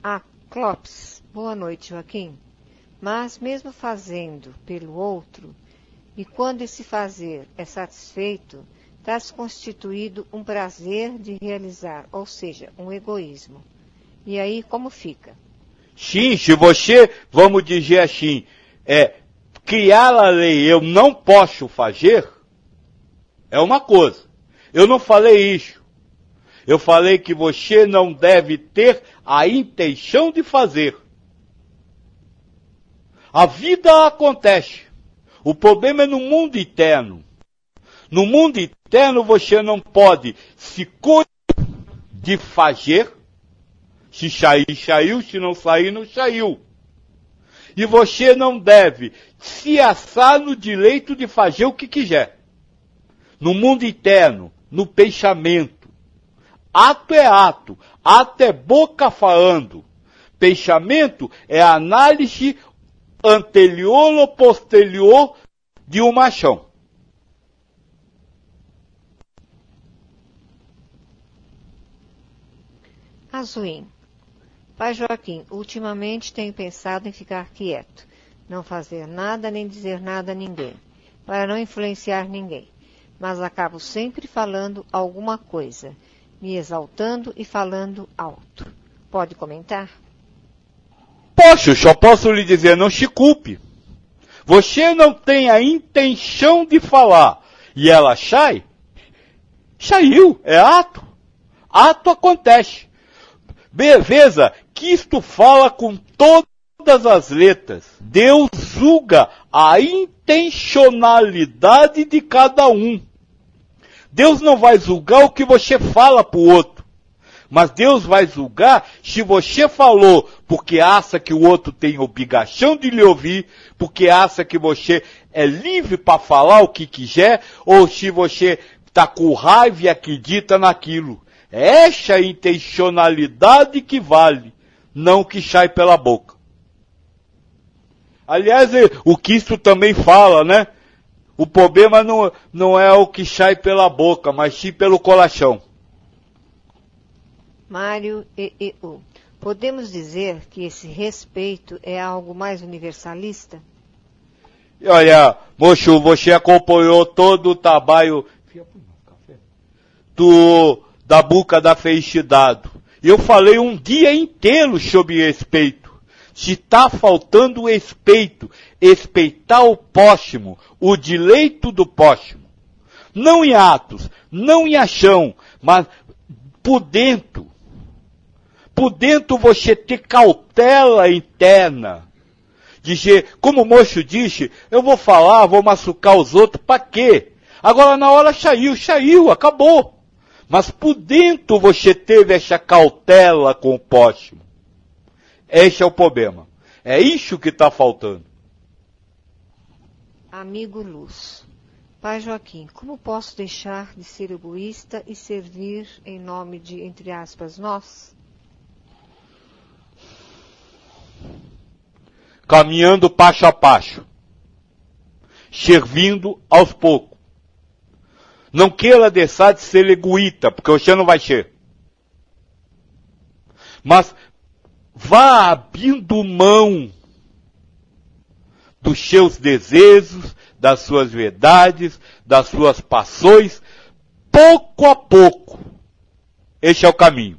Clopes, boa noite, Joaquim. Mas mesmo fazendo pelo outro, e quando esse fazer é satisfeito, está-se constituído um prazer de realizar, ou seja, um egoísmo. E aí, como fica? Sim, se você, vamos dizer assim, criar a lei eu não posso fazer, é uma coisa. Eu não falei isso. Eu falei que você não deve ter a intenção de fazer. A vida acontece. O problema é no mundo eterno. No mundo eterno você não pode se coibir de fazer. Se sair, saiu. Se não sair, não saiu. E você não deve se assar no direito de fazer o que quiser. No mundo eterno, no pensamento. Ato é boca falando. Pensamento é análise anterior ou posterior de uma ação. Azuim. Pai Joaquim, ultimamente tenho pensado em ficar quieto, não fazer nada nem dizer nada a ninguém, para não influenciar ninguém, mas acabo sempre falando alguma coisa, me exaltando e falando alto. Pode comentar? Poxa, só posso lhe dizer, não se culpe. Você não tem a intenção de falar e ela sai? Saiu, é ato. Ato acontece. Beleza, que isto fala com todas as letras. Deus julga a intencionalidade de cada um. Deus não vai julgar o que você fala para o outro. Mas Deus vai julgar se você falou porque acha que o outro tem obrigação de lhe ouvir, porque acha que você é livre para falar o que quiser, ou se você está com raiva e acredita naquilo. É essa intencionalidade que vale, não o que sai pela boca. Aliás, o que isso também fala, né? O problema não é o que sai pela boca, mas sim pelo coração. Mário EEU. Podemos dizer que esse respeito é algo mais universalista? E olha, moço, você acompanhou todo o trabalho da Boca da Felicidade. Eu falei um dia inteiro sobre respeito. Se está faltando respeito, respeitar o próximo, o direito do próximo. Não em atos, não em ação, mas por dentro. Por dentro você ter cautela interna. Dizer, como o moço disse, eu vou falar, vou machucar os outros, para quê? Agora na hora saiu, acabou. Mas por dentro você teve essa cautela com o próximo. Esse é o problema. É isso que está faltando. Amigo Luz. Pai Joaquim, como posso deixar de ser egoísta e servir em nome de, entre aspas, nós? Caminhando passo a passo. Servindo aos poucos. Não queira deixar de ser egoísta, porque você não vai ser. Mas vá abrindo mão dos seus desejos, das suas verdades, das suas paixões, pouco a pouco. Esse é o caminho.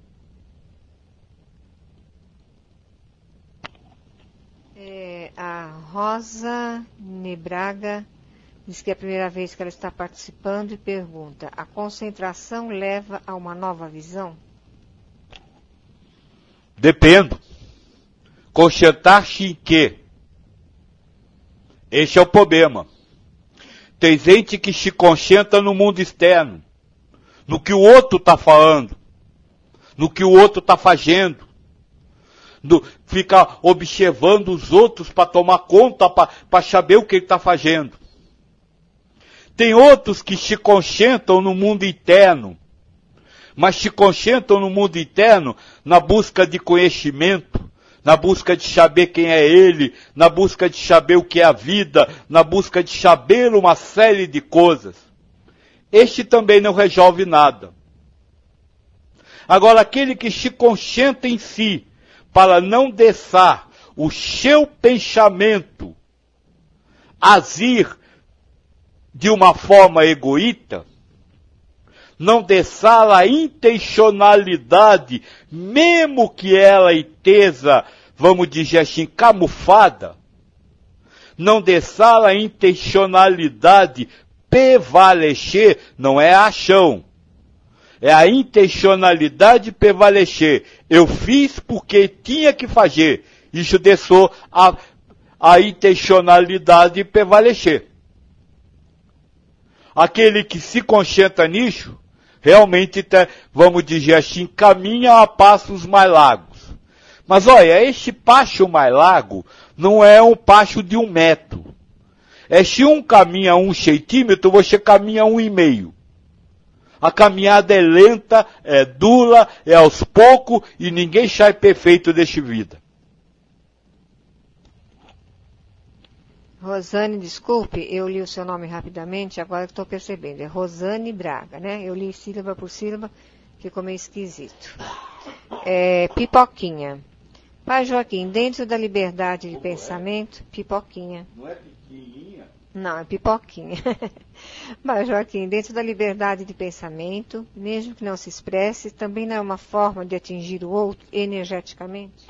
A Rosa Nebraga diz que é a primeira vez que ela está participando e pergunta: a concentração leva a uma nova visão? Depende. Concentrar-se em quê? Esse é o problema. Tem gente que se concentra no mundo externo, no que o outro está falando, no que o outro está fazendo. Fica observando os outros para tomar conta, para saber o que ele está fazendo. Tem outros que se concentram no mundo interno, mas se concentram no mundo interno na busca de conhecimento, na busca de saber quem é ele, na busca de saber o que é a vida, na busca de saber uma série de coisas. Este também não resolve nada. Agora, aquele que se concentra em si, para não deixar o seu pensamento agir de uma forma egoísta, não deixar a intencionalidade, mesmo que ela esteja, vamos dizer assim, camuflada, não deixar a intencionalidade prevalecer, não é a ação, é a intencionalidade prevalecer. Eu fiz porque tinha que fazer, isso deixou a intencionalidade prevalecer. Aquele que se concentra nisso, realmente, vamos dizer assim, caminha a passos mais largos. Mas olha, este passo mais largo não é um passo de 1 metro. Se um caminha 1 centímetro, você caminha 1,5. A caminhada é lenta, é dura, é aos poucos e ninguém sai perfeito desta vida. Rosane, desculpe, eu li o seu nome rapidamente, agora que estou percebendo. É Rosane Braga, né? Eu li sílaba por sílaba, ficou meio esquisito. Pipoquinha. Pai Joaquim, dentro da liberdade de pensamento, pipoquinha. Não é pequenininha? Não, é pipoquinha. Pai Joaquim, dentro da liberdade de pensamento, mesmo que não se expresse, também não é uma forma de atingir o outro energeticamente?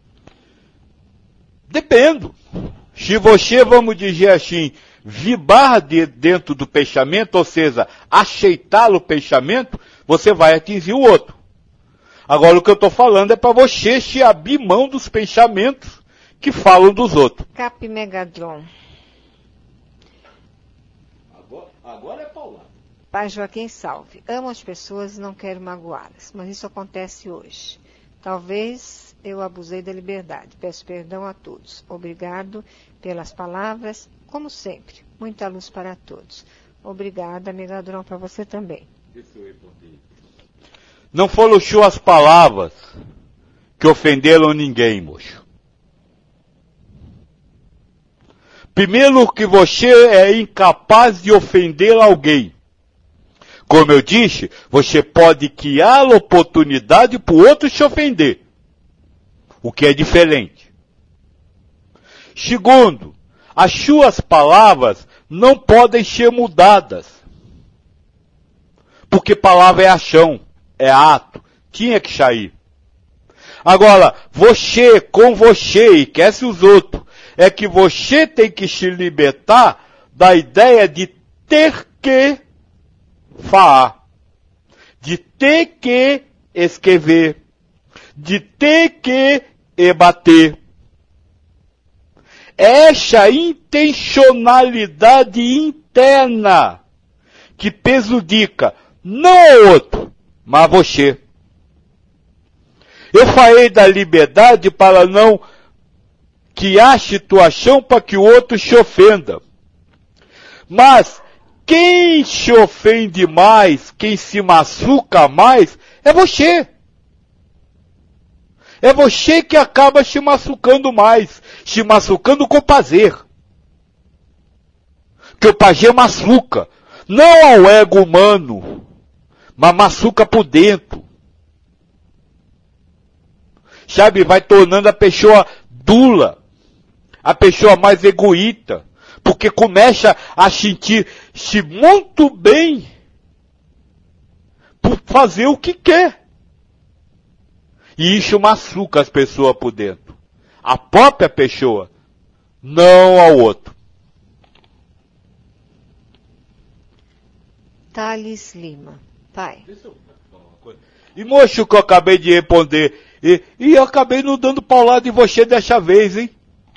Depende. Se você, vamos dizer assim, vibrar dentro do pensamento, ou seja, aceitar o pensamento, você vai atingir o outro. Agora o que eu estou falando é para você se abrir mão dos pensamentos que falam dos outros. Cap Megadron. Agora é Paula. Pai Joaquim, salve. Amo as pessoas e não quero magoá-las, mas isso acontece hoje. Talvez eu abusei da liberdade. Peço perdão a todos. Obrigado pelas palavras, como sempre. Muita luz para todos. Obrigada, Megadron, para você também. Não foram suas palavras que ofenderam ninguém, moço. Primeiro que você é incapaz de ofender alguém. Como eu disse, você pode criar oportunidade para o outro se ofender. O que é diferente. Segundo, as suas palavras não podem ser mudadas. Porque palavra é ação, é ato. Tinha que sair. Agora, você, com você e quer se os outros, é que você tem que se libertar da ideia de ter que falar, de ter que escrever, de ter que bater. Essa intencionalidade interna que prejudica não o outro, mas você. Eu falei da liberdade para não criar situação para que o outro se ofenda. Mas quem se ofende mais, quem se machuca mais, é você. É você que acaba se machucando mais, se machucando com prazer. Porque o prazer machuca, não ao ego humano, mas machuca por dentro. Sabe, vai tornando a pessoa dura, a pessoa mais egoísta, porque começa a sentir-se muito bem por fazer o que quer. E isso machuca as pessoas por dentro. A própria pessoa, não ao outro. Thales Lima. Pai. E moço que eu acabei de responder, e eu acabei não dando paulada em você dessa vez, hein?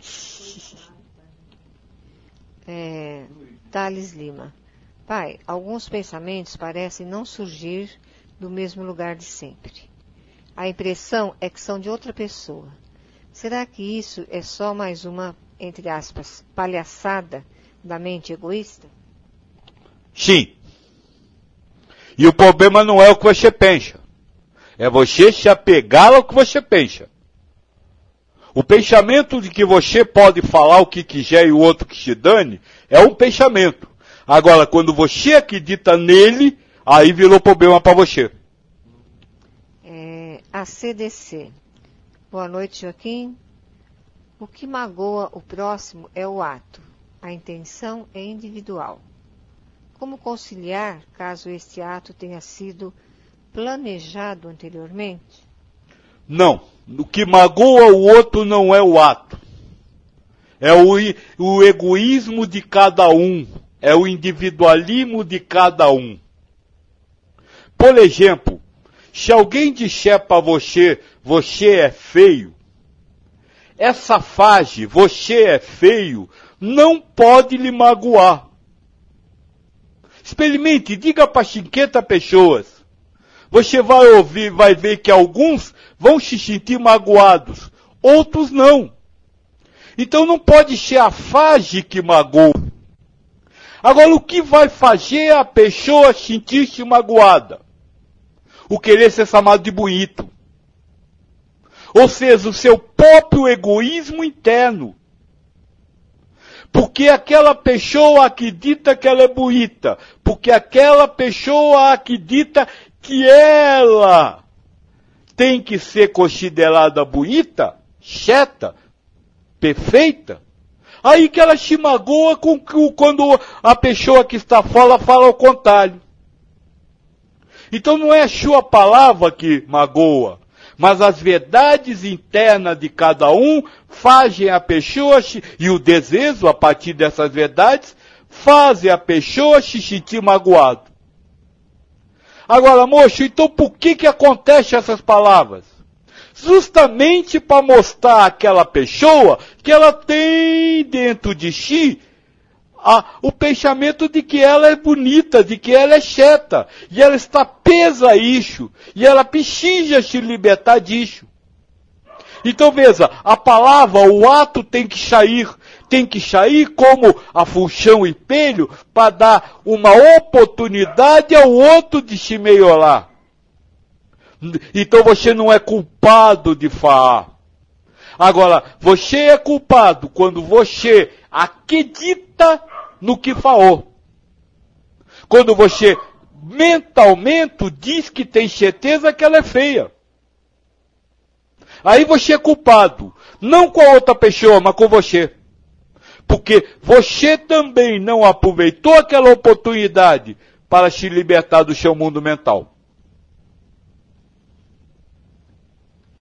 Thales Lima. Pai, alguns pensamentos parecem não surgir do mesmo lugar de sempre. A impressão é que são de outra pessoa. Será que isso é só mais uma, entre aspas, palhaçada da mente egoísta? Sim. E o problema não é o que você pensa. É você se apegar ao que você pensa. O pensamento de que você pode falar o que quiser e o outro que se dane, é um pensamento. Agora, quando você acredita nele, aí virou problema para você. A CDC. Boa noite, Joaquim. O que magoa o próximo é o ato. A intenção é individual. Como conciliar caso este ato tenha sido planejado anteriormente? Não. O que magoa o outro não é o ato. É o egoísmo de cada um. É o individualismo de cada um. Por exemplo, se alguém disser para você, você é feio, essa frase, você é feio, não pode lhe magoar. Experimente, diga para 50 pessoas. Você vai ouvir, vai ver que alguns vão se sentir magoados, outros não. Então não pode ser a frase que magoa. Agora, o que vai fazer a pessoa sentir-se magoada? O querer ser chamado de bonito. Ou seja, o seu próprio egoísmo interno. Porque aquela pessoa acredita que ela é bonita. Porque aquela pessoa acredita que ela tem que ser considerada bonita, cheta, perfeita. Aí que ela se magoa quando a pessoa que está fora fala ao contrário. Então não é a sua palavra que magoa, mas as verdades internas de cada um fazem a pessoa, e o desejo a partir dessas verdades, fazem a pessoa se sentir magoado. Agora, moço, então por que acontecem essas palavras? Justamente para mostrar àquela pessoa que ela tem dentro de si o pensamento de que ela é bonita, de que ela é cheta, e ela está presa a isso, e ela precisa se libertar disso. Então veja, a palavra, o ato tem que sair como a função espelho para dar uma oportunidade ao outro de se melhorar. Então você não é culpado de falar. Agora, você é culpado quando você acredita no que falou. Quando você mentalmente diz que tem certeza que ela é feia. Aí você é culpado. Não com a outra pessoa, mas com você. Porque você também não aproveitou aquela oportunidade para se libertar do seu mundo mental.